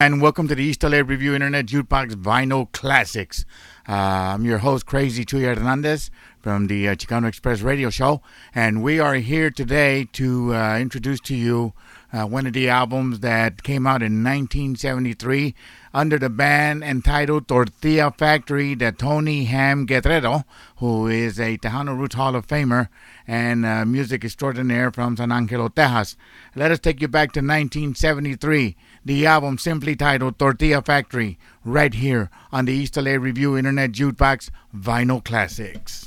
And welcome to the East LA Review Internet Jukebox Vinyl Classics. I'm your host, Crazy Chuy Hernandez from the Chicano Express Radio Show. And we are here today to introduce to you one of the albums that came out in 1973 under the band entitled Tortilla Factory, the Tony Ham Guerrero, who is a Tejano Roots Hall of Famer and music extraordinaire from San Angelo, Texas. Let us take you back to 1973. The album simply titled Tortilla Factory, right here on the East LA Review Internet Jukebox Vinyl Classics.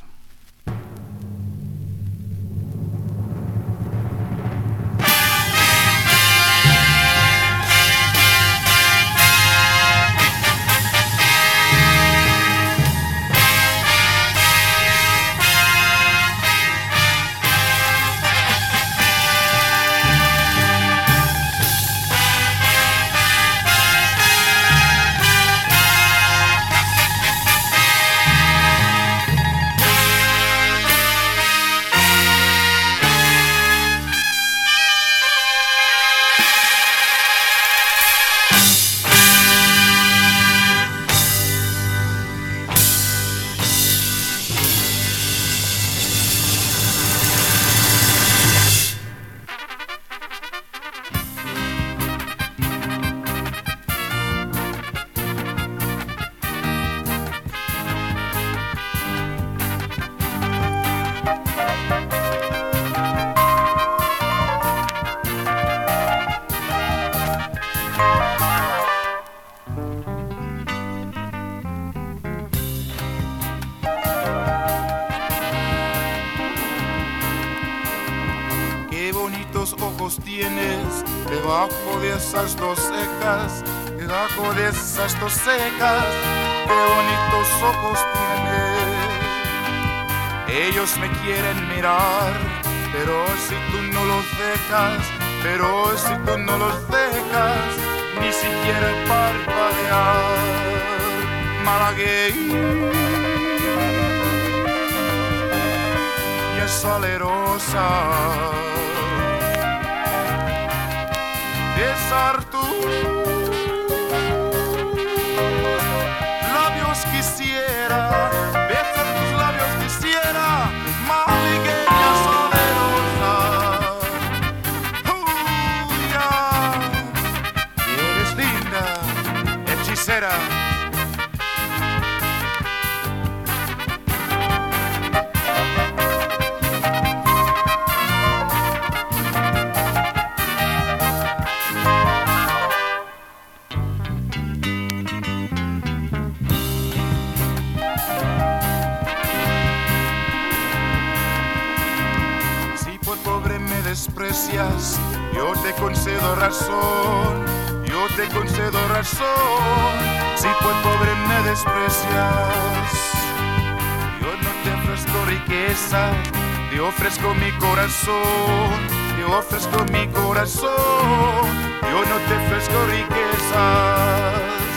Debajo de esas dos cejas, qué bonitos ojos tienes. Ellos me quieren mirar, pero si tú no los dejas, ni siquiera parpadear. Malagueña salerosa, besar tus labios quisiera, besar tus labios quisiera, malagueña salerosa. Eres linda, hechicera. Yo te concedo razón, si por pobre me desprecias. Yo no te ofrezco riqueza, te ofrezco mi corazón, yo no te ofrezco riquezas.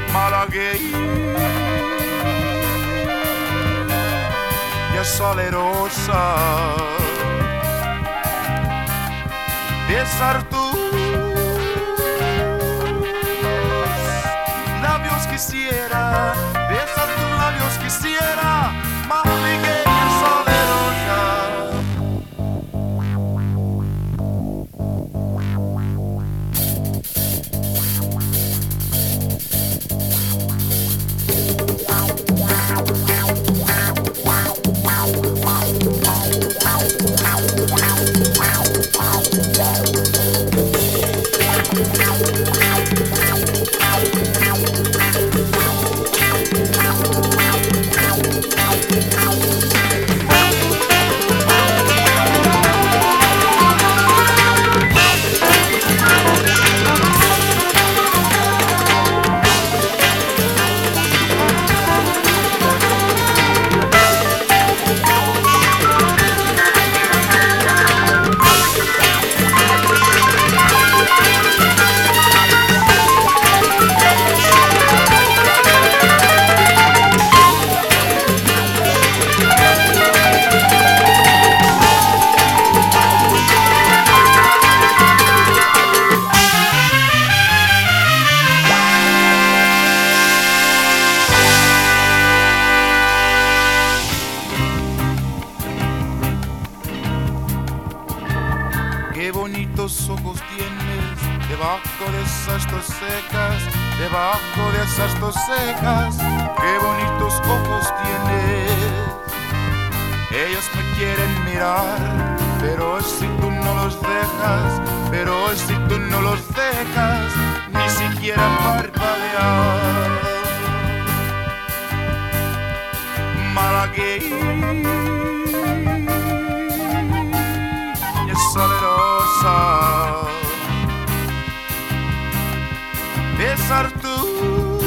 Malagueña salerosa, besar tus labios quisiera, besar tus labios quisiera, malagueña salerosa. esas dos cejas, debajo de esas dos cejas, qué bonitos ojos tienes. Ellos me quieren mirar, pero si tú no los dejas, pero si tú no los dejas, ni siquiera parpadear. Malagueña salerosa, besar tus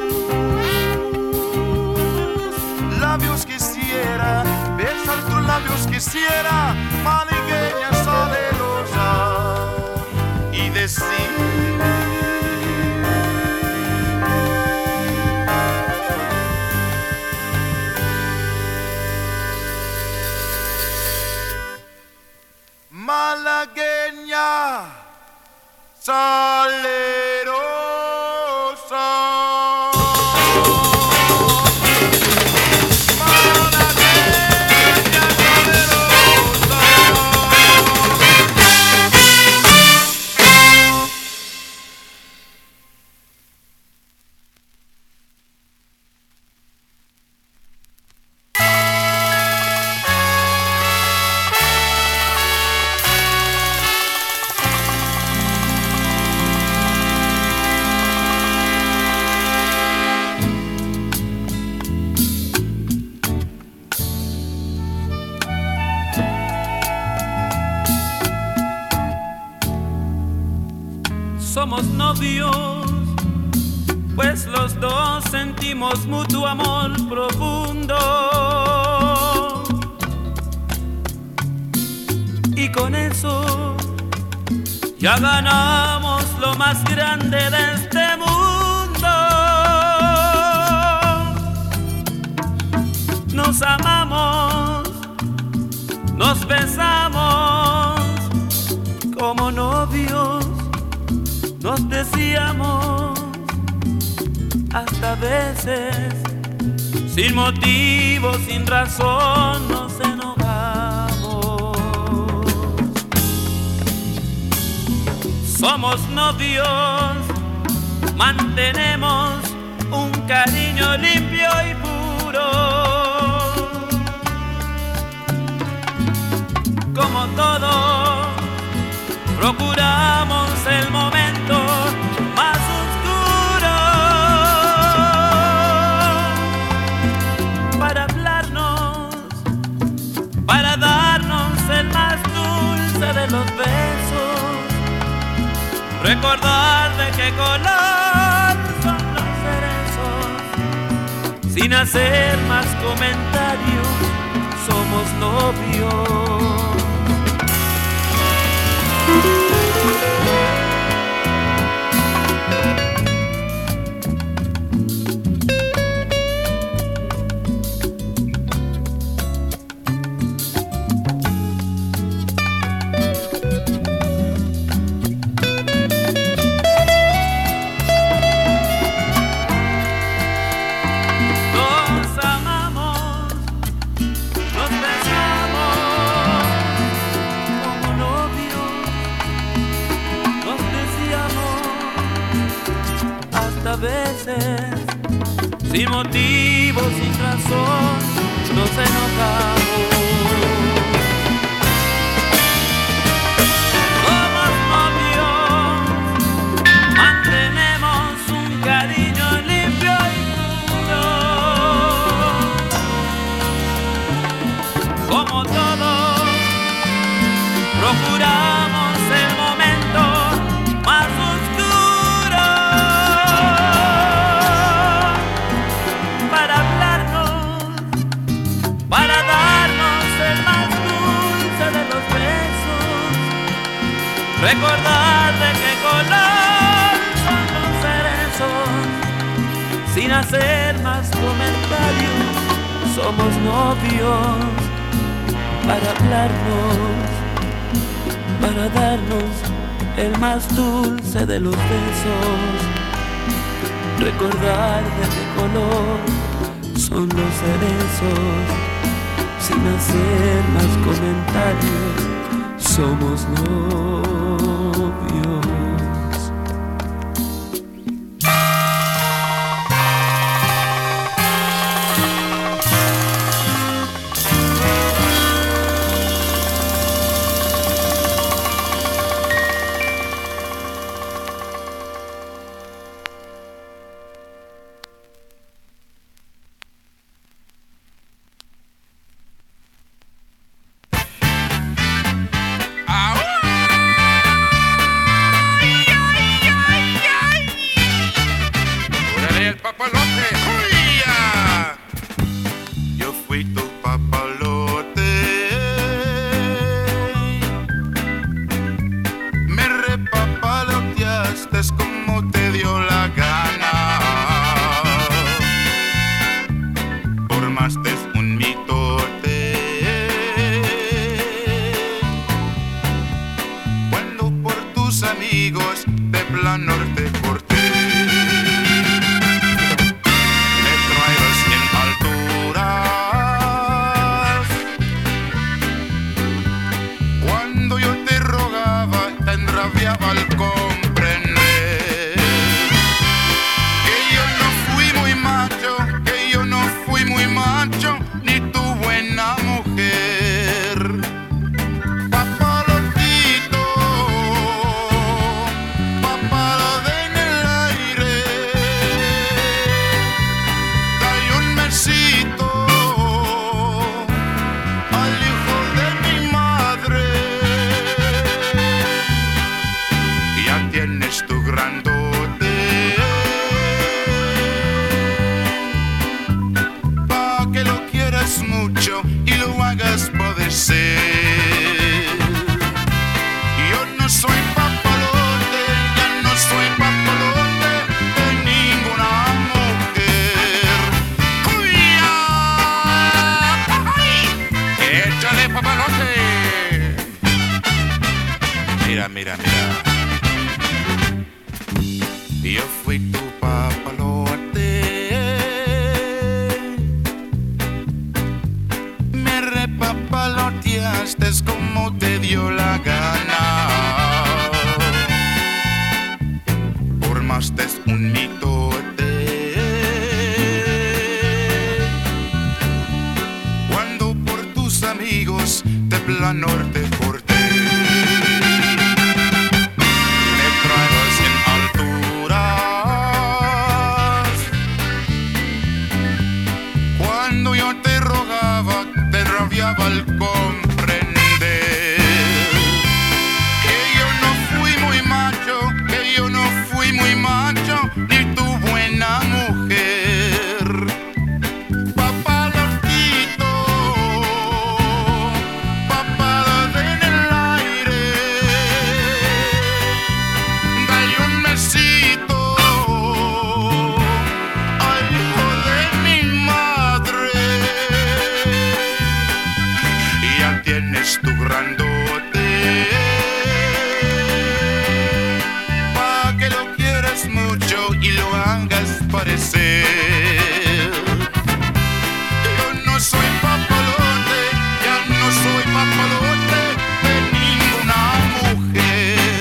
labios quisiera, besar tus labios quisiera, malagueña salerosa, y decir malagueña salerosa. Somos novios, pues los dos sentimos mutuo amor profundo. Y con eso ya ganamos lo más grande de este mundo. Nos amamos, nos besamos como novios. Nos decíamos hasta veces, sin motivo, sin razón, nos enojamos. Somos novios, mantenemos un cariño limpio y puro. Como todo, procuramos el momento más oscuro para hablarnos, para darnos el más dulce de los besos, recordar de qué color son los cerezos, sin hacer más comentarios, somos novios. Veces, sin motivo, sin razón, nos enojamos. Somos novios, mantenemos un cariño limpio y puro. Como todos, procuramos el momento más oscuro para darnos el más dulce de los besos, recordar de qué color son los cerezos, sin hacer más comentarios, somos novios, para hablarnos, para darnos el más dulce de los besos, recordar de qué color son los cerezos, sin hacer más comentarios, somos novios. mira. Yo fui tu papalote, me repapaloteaste como te dio la gana. Formaste un mitote cuando por tus amigos de Plan Norte corté. Al comprender que yo no fui muy macho, ni tu buena mujer. Papalotito, papada en el aire, dale un besito al hijo de mi madre. Tienes tu grandote, pa' que lo quieras mucho y lo hagas parecer. Yo no soy papalote, ya no soy papalote de ninguna mujer.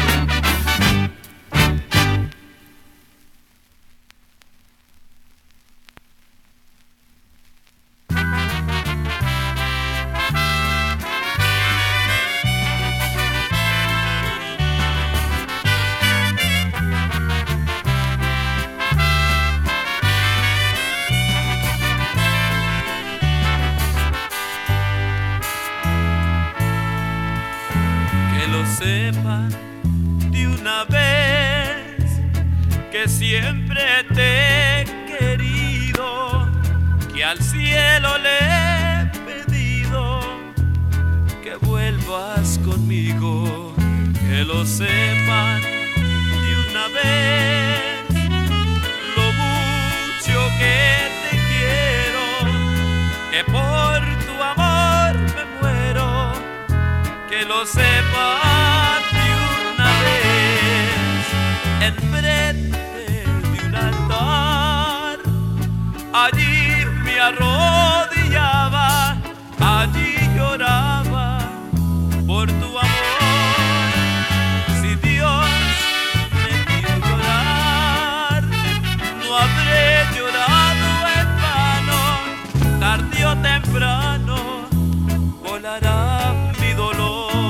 Sepa de una vez que siempre te he querido, que al cielo le he pedido que vuelvas conmigo, que lo sepan de una vez lo mucho que te quiero, que por tu amor me muero, que lo sepan de una vez, enfrente de un altar, allí me arrodillaba, allí lloraba por tu amor. Si Dios me vio llorar, no habré llorado en vano, tarde o temprano volará mi dolor.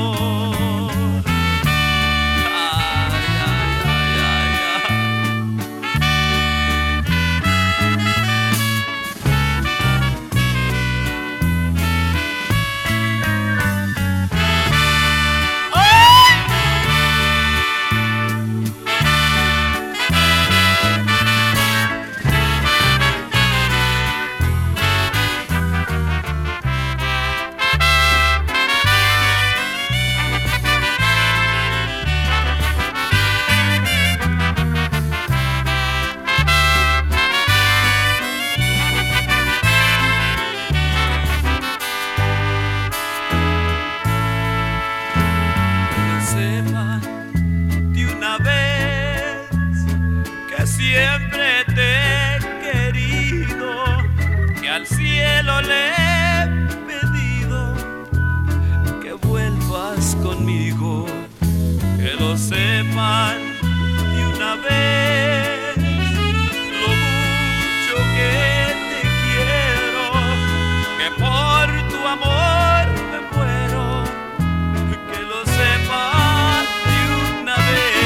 Siempre te he querido, que al cielo le he pedido que vuelvas conmigo, que lo sepan de una vez lo mucho que te quiero, que por tu amor me muero, que lo sepan de una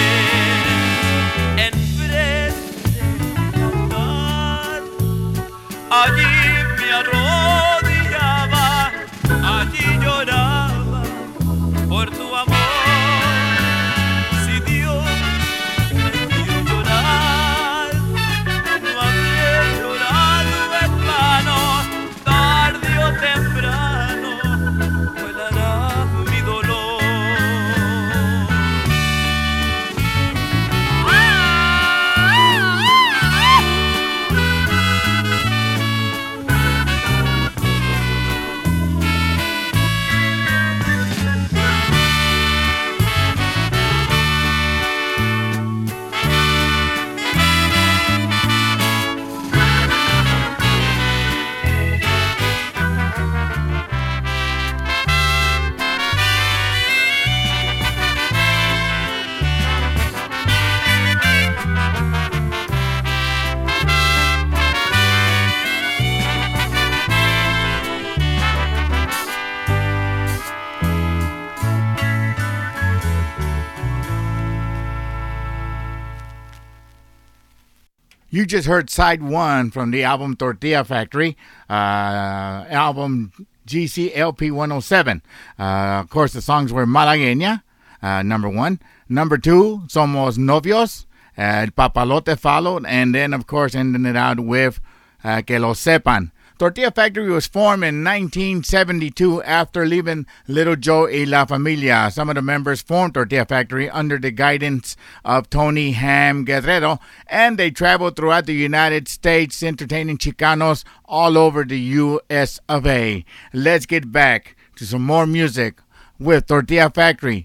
vez. Allí me arrodillaba, allí lloraba por tu amor. Si Dios me vio llorar, no habré llorado en vano, tarde o temprano vuelará mi dolor. You just heard side one from the album Tortilla Factory, album GCLP 107. Of course, the songs were Malagueña, number one. Number two, Somos Novios. El Papalote followed. And then, of course, ending it out with Que Lo Sepan. Tortilla Factory was formed in 1972 after leaving Little Joe y La Familia. Some of the members formed Tortilla Factory under the guidance of Tony Ham Guerrero, and they traveled throughout the United States entertaining Chicanos all over the U.S. of A. Let's get back to some more music with Tortilla Factory,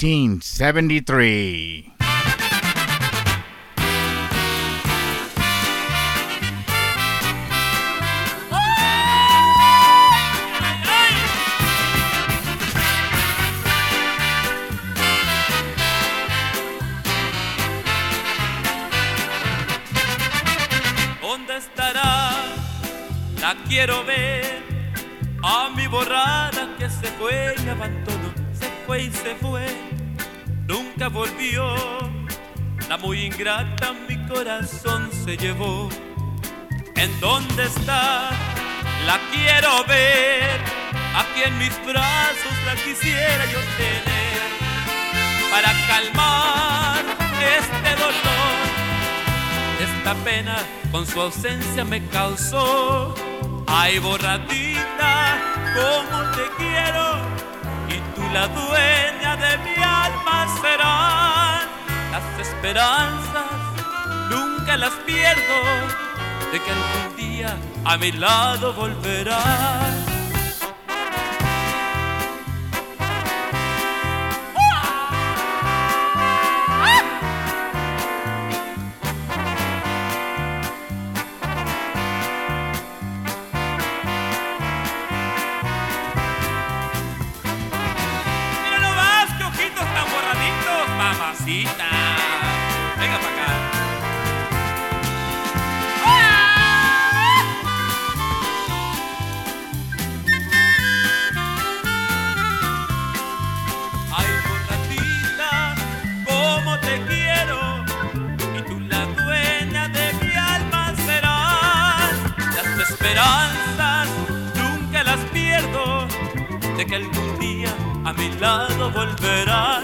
1973. La quiero ver, a mi borrada que se fue y abandonó, se fue y se fue, nunca volvió. La muy ingrata mi corazón se llevó. ¿En dónde está? La quiero ver, aquí en mis brazos la quisiera yo tener, para calmar este dolor. Esta pena con su ausencia me causó. Ay, borradita, cómo te quiero, y tú la dueña de mi alma serás. Las esperanzas nunca las pierdo, de que algún día a mi lado volverás. Venga para acá. Ay, borratita, cómo te quiero, y tú la dueña de mi alma serás. Las esperanzas nunca las pierdo, de que algún día a mi lado volverás.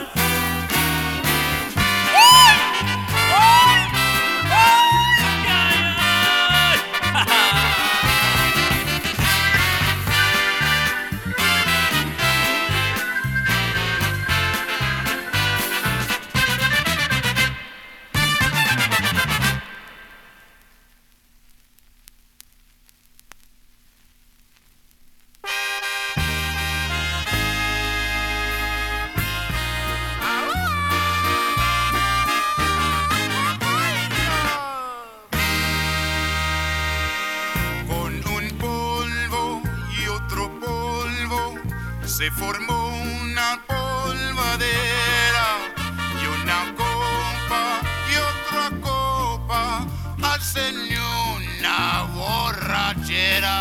Se formó una polvadera y una copa y otra copa hacen una borrachera.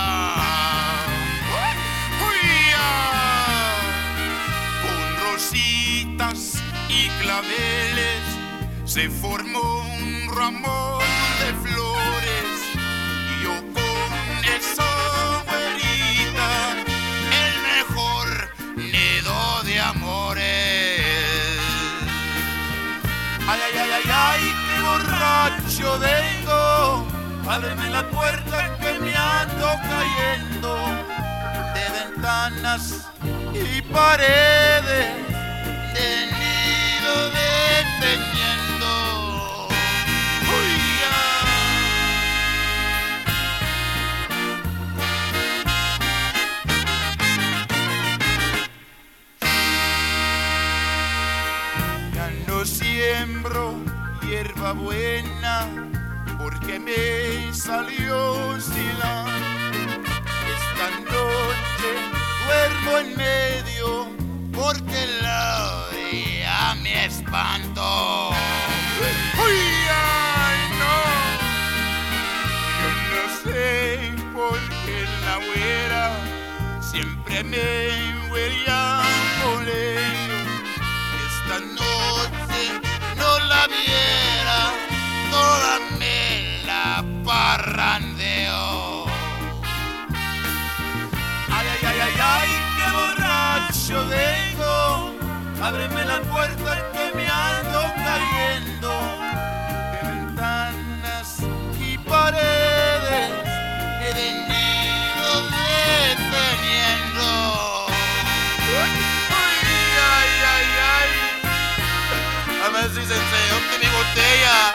Con rositas y claveles se formó un ramón de flores y yo con eso, güerita, el mejor nido de amores. Ay, ay, ay, ay, ay, qué borracho vengo, ábreme la puerta que me ando cayendo de ventanas y paredes, de nido deteniendo. Uy, ya no siembro hierba buena porque me salió sila. Esta noche duermo en medio porque la orilla me espantó. ¡Uy, ay, no! Yo no sé por qué la güera siempre me huele a poleo. Esta noche no la viera, toda me la parrandeo. Ay, ay, ay, ay, ay, qué borracho vengo. Ábreme la puerta que me ando cayendo. De ventanas y paredes he venido deteniendo. Ay, ay, ay. A ver si se enseñó que mi botella.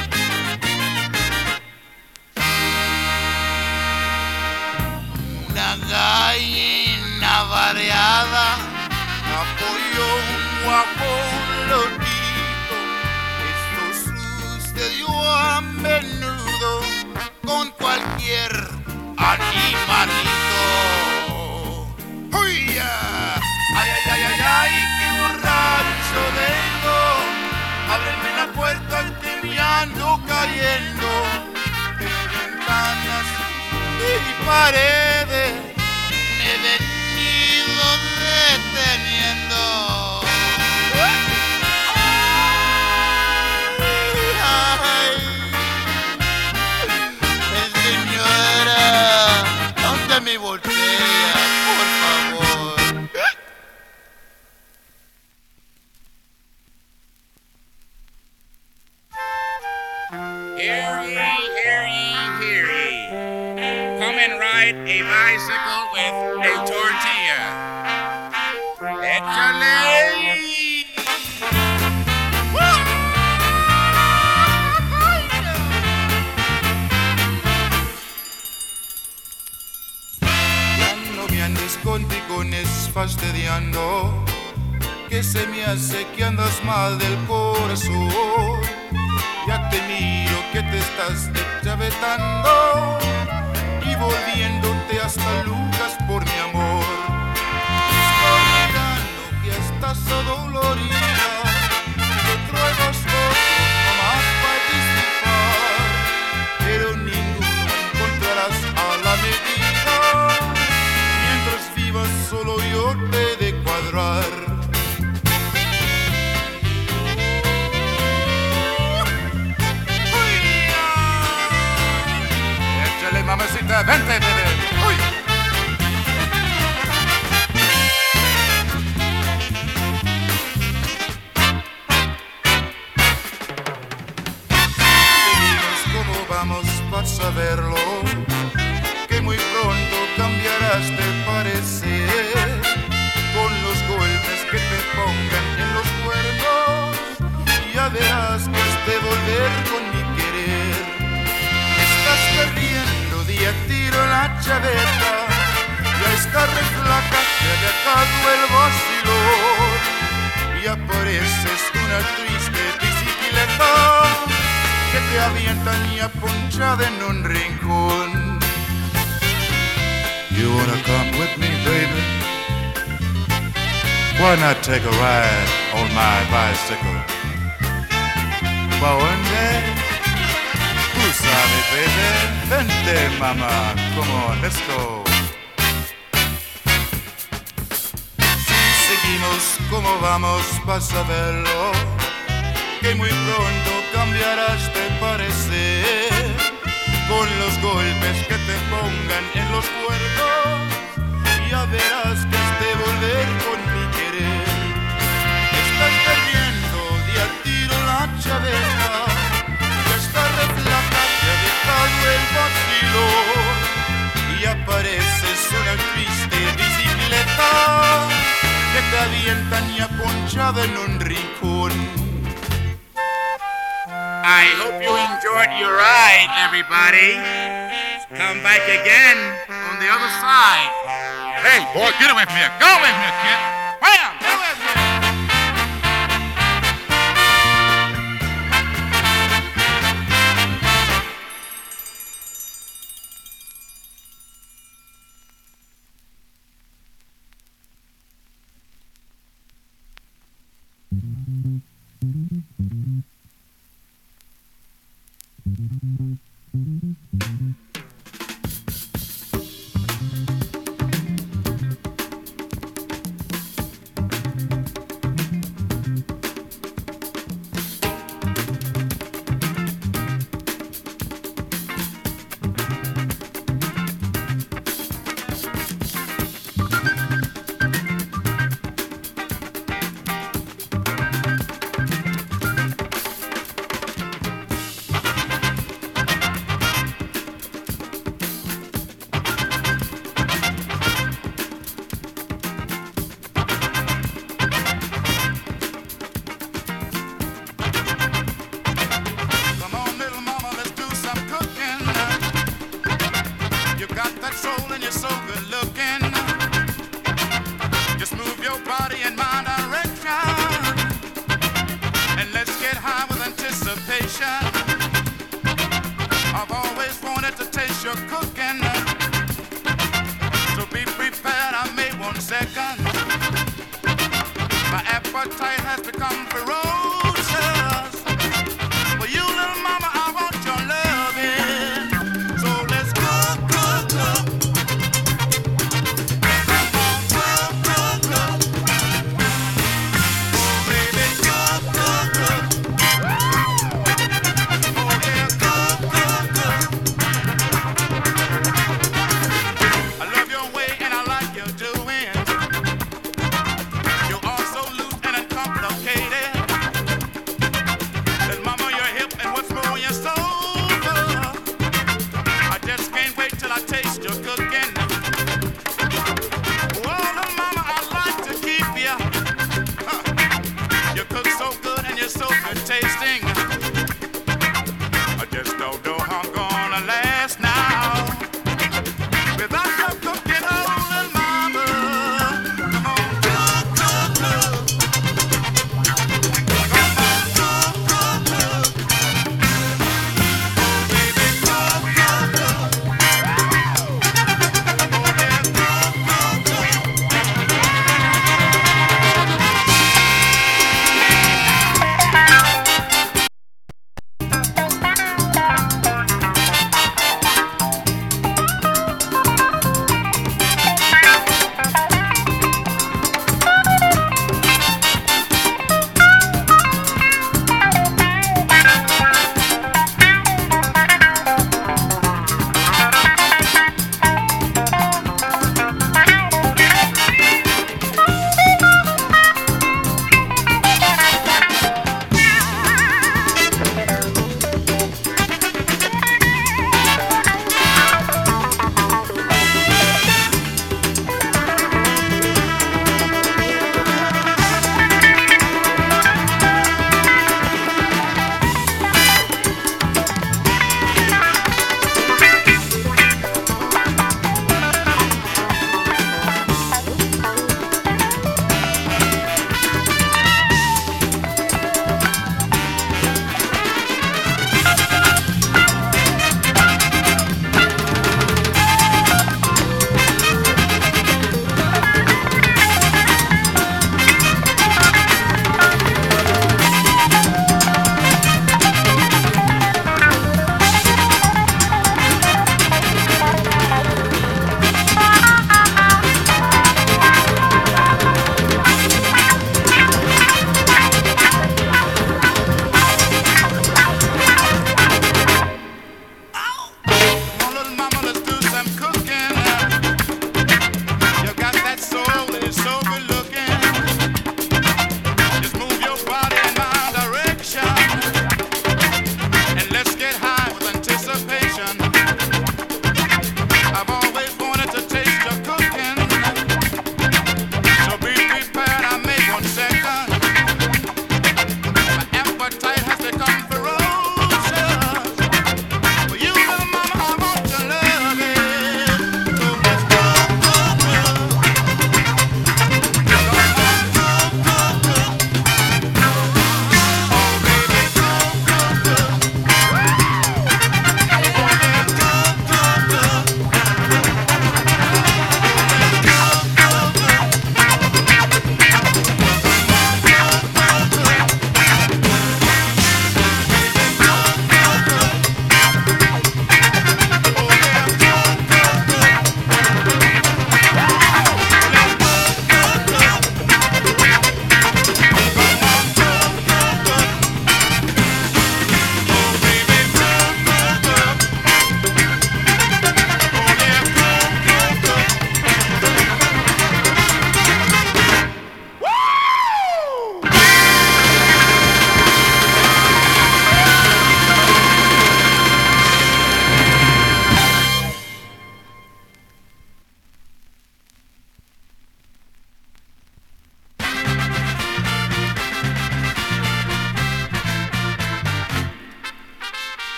Una gallina variada apoyó un guapo lotito. Esto sucedió a menudo con cualquier animalito. ¡Uy! ¡Ay, ay, ay, ay, ay! ¡Qué borracho vengo! Ábreme la puerta que me ando cayendo. De ventanas y paredes me he venido deteniendo. Ay, señora, ¿dónde mi botella, por favor? Hear ye, hear ye, hear ye. Come and ride a bicycle with a tortilla. Échale. Ya no me andes con picones fastidiando, que se me hace que andas mal del corazón. Ya te miro que te estás deschavetando y volviéndote hasta Lucas por mi amor. Estoy mirando que estás adolorida, que traigas fotos nomás para disfrutar, pero ninguno encontrarás a la medida. Mientras vivas solo yo te he de cuadrar. Mamacita, vente, bebé. Uy. Seguimos como vamos, vas a verlo, que muy pronto cambiarás de parecer, con los golpes que te pongan en los cuernos. Ya verás que has de volver con mi querer. Estás perdiendo día tiro la chaveta, ya está re flaca, te ha dejado el vacilón y apareces una triste bicicleta que te avientan y aponchada en un rincón. You wanna come with me, baby? Why not take a ride on my bicycle? Bawande, tú sabes, baby. Vente, mama. Come on, let's go. Si seguimos como vamos, vas a verlo, que muy pronto cambiarás de parecer, con los golpes que te pongan en los cuernos. Ya verás que has de volver con mi querer. Estás perdiendo de a tiro la chaveta, ya está re flaca, te ha dejado el vacilón y apareces una triste bicicleta que te avientan y aponchada en un rincón. I hope you enjoyed your ride, everybody. Come back again on the other side. Hey, boy, get away from here. Go away from here, kid. Wham! Get away from here. get high with anticipation. I've always wanted to taste your cooking. So be prepared, I made 1 second. My appetite has become ferocious. For you, little mama, I want your loving. So let's cook, cook, cook. Come on, cook, cook, cook. Oh, baby, cook, cook, cook. Oh, yeah, cook, cook, cook. I love your way and I like your doing. You're all so loose and uncomplicated.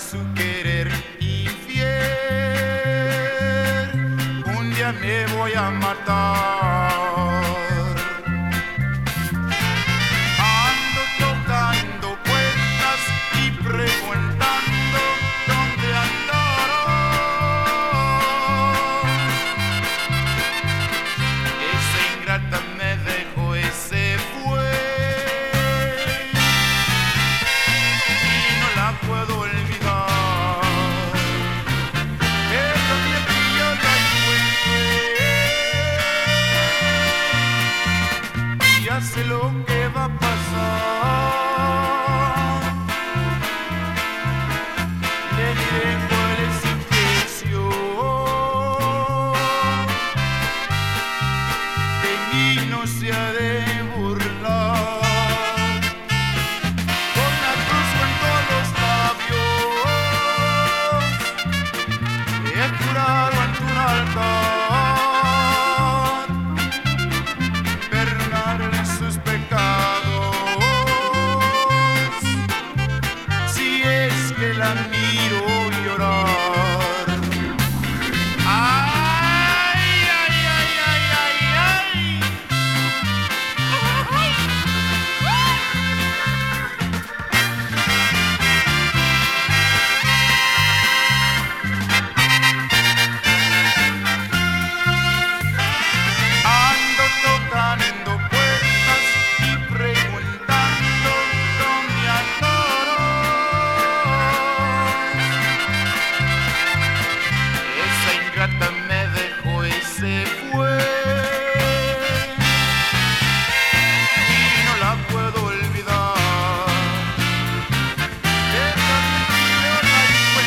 su querer infiel. Un día me voy a matar. Ando tocando puertas y preguntando dónde andaron. Esa ingrata me dejó y se fue. Puedo olvidar, pero mi yo la encuentré. Ya sé lo que va a pasar. Le diré cuál es su intención. De mí no se ha de burlar. Ante un altar, perdonarle sus pecados, si es que la miro llorar. Ay, ay, ay, ay, ay, ay. Me dejó y se fue y no la puedo olvidar. Esa yo la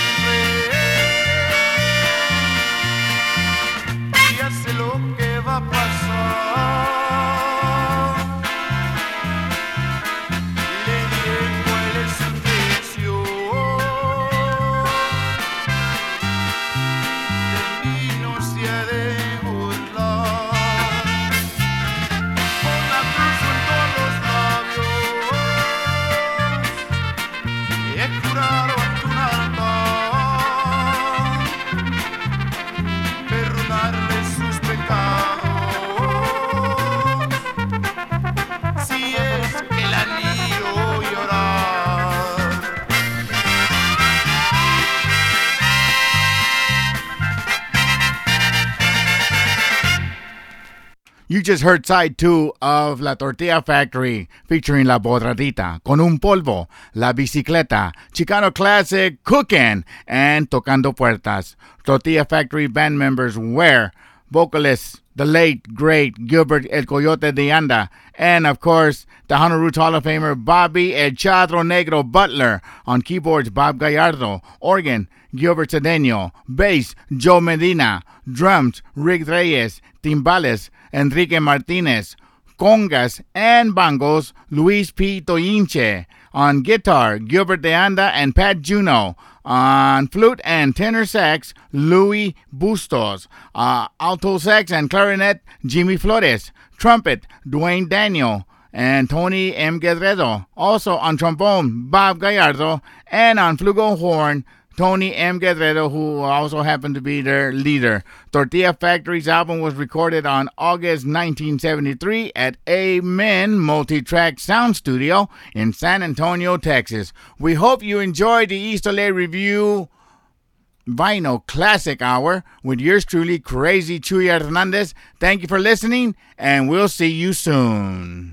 encontré y ya sé lo que va a pasar. Le diré cuál es su intención. You just heard side 2 of La Tortilla Factory featuring La Bodradita, Con un Polvo, La Bicicleta, Chicano Classic, Cookin', and Tocando Puertas. Tortilla Factory band members were vocalists, the late, great Gilbert El Coyote de Anda, and, of course, the Honolulu Hall of Famer Bobby El Chadro Negro Butler. On keyboards, Bob Gallardo. Organ, Gilbert Cedeno. Bass, Joe Medina. Drums, Rick Reyes. Timbales, Enrique Martinez. Congas and bongos, Luis P. Toyinche. On guitar, Gilbert de Anda and Pat Juno. On flute and tenor sax, Louis Bustos. Alto sax and clarinet, Jimmy Flores. Trumpet, Dwayne Daniel and Tony M. Guerrero. Also on trombone, Bob Gallardo. And on flugelhorn, Tony M. Guerrero, who also happened to be their leader. Tortilla Factory's album was recorded on August 1973 at Amen Multi-Track Sound Studio in San Antonio, Texas. We hope you enjoyed the East LA Review Vinyl Classic Hour with yours truly, Crazy Chuy Hernandez. Thank you for listening, and we'll see you soon.